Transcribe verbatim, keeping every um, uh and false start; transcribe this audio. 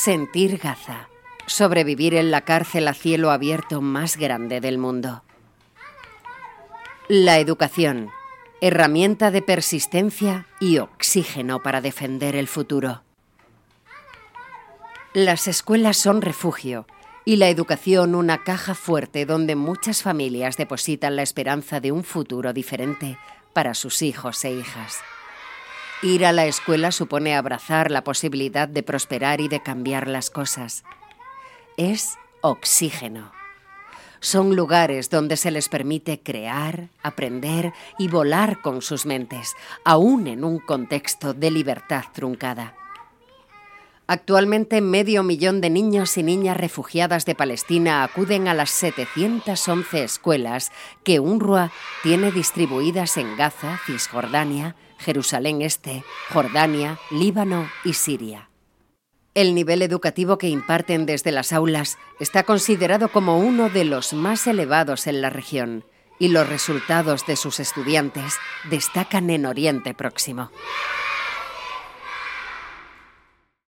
Sentir Gaza. Sobrevivir en la cárcel a cielo abierto más grande del mundo. La educación. Herramienta de persistencia y oxígeno para defender el futuro. Las escuelas son refugio y la educación una caja fuerte donde muchas familias depositan la esperanza de un futuro diferente para sus hijos e hijas. Ir a la escuela supone abrazar la posibilidad de prosperar y de cambiar las cosas. Es oxígeno. Son lugares donde se les permite crear, aprender y volar con sus mentes, aún en un contexto de libertad truncada. Actualmente, medio millón de niños y niñas refugiadas de Palestina acuden a las setecientas once escuelas que UNRWA tiene distribuidas en Gaza, Cisjordania, Jerusalén Este, Jordania, Líbano y Siria. El nivel educativo que imparten desde las aulas está considerado como uno de los más elevados en la región y los resultados de sus estudiantes destacan en Oriente Próximo.